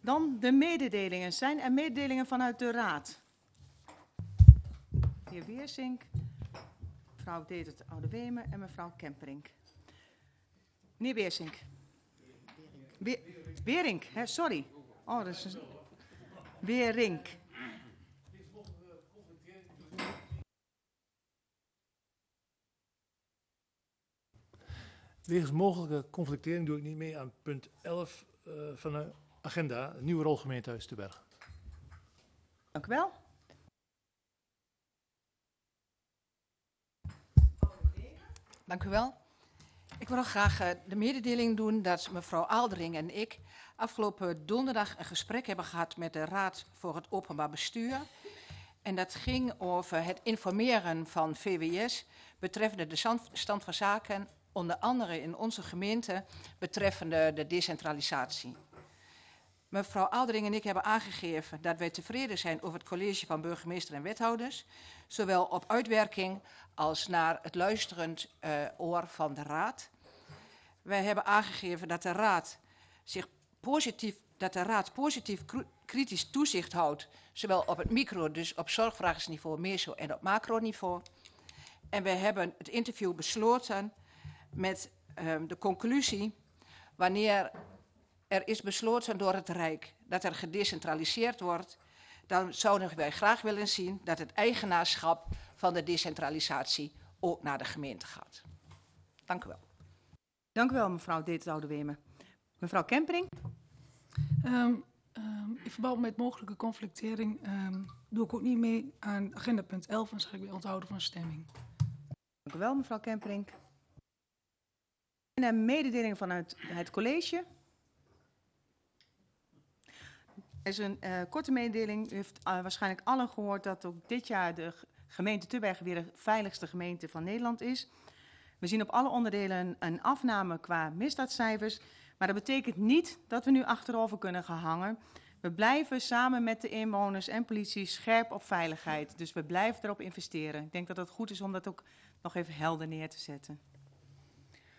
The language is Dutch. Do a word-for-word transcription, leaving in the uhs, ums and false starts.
Dan de mededelingen. Zijn er mededelingen vanuit de Raad? De heer Weersink, mevrouw Detert Oude-Weeme en mevrouw Kemperink. Meneer Weersink. Weer, Weerink, hè, sorry. Oh, dat is een... Weerink. Wegens mogelijke conflictering doe ik niet mee aan punt elf uh, van de agenda, een nieuwe rol gemeentehuis te Bergen. Dank u wel. Dank u wel. Ik wil nog graag uh, de mededeling doen dat mevrouw Aaldering en ik afgelopen donderdag een gesprek hebben gehad met de Raad voor het Openbaar Bestuur. En dat ging over het informeren van V W S betreffende de stand van zaken, onder andere in onze gemeente, betreffende de decentralisatie. Mevrouw Aaldering en ik hebben aangegeven dat wij tevreden zijn over het college van burgemeester en wethouders, zowel op uitwerking als naar het luisterend uh, oor van de Raad. Wij hebben aangegeven dat de Raad zich positief, dat de Raad positief kritisch toezicht houdt, zowel op het micro, dus op zorgvragersniveau, meso en op macroniveau. En wij hebben het interview besloten met uh, de conclusie, wanneer er is besloten door het Rijk dat er gedecentraliseerd wordt, dan zouden wij graag willen zien dat het eigenaarschap van de decentralisatie ook naar de gemeente gaat. Dank u wel. Dank u wel, mevrouw Detert Oude-Weeme. Mevrouw Kemperink. Um, um, in verband met mogelijke conflictering um, doe ik ook niet mee aan agenda punt elf en zeg ik weer onthouden van stemming. Dank u wel, mevrouw Kemperink. En een mededeling vanuit het college. Er is een uh, korte mededeling. U heeft uh, waarschijnlijk allen gehoord dat ook dit jaar de gemeente Tubbergen weer de veiligste gemeente van Nederland is. We zien op alle onderdelen een, een afname qua misdaadcijfers. Maar dat betekent niet dat we nu achterover kunnen gaan hangen. We blijven samen met de inwoners en politie scherp op veiligheid. Dus we blijven erop investeren. Ik denk dat het goed is om dat ook nog even helder neer te zetten.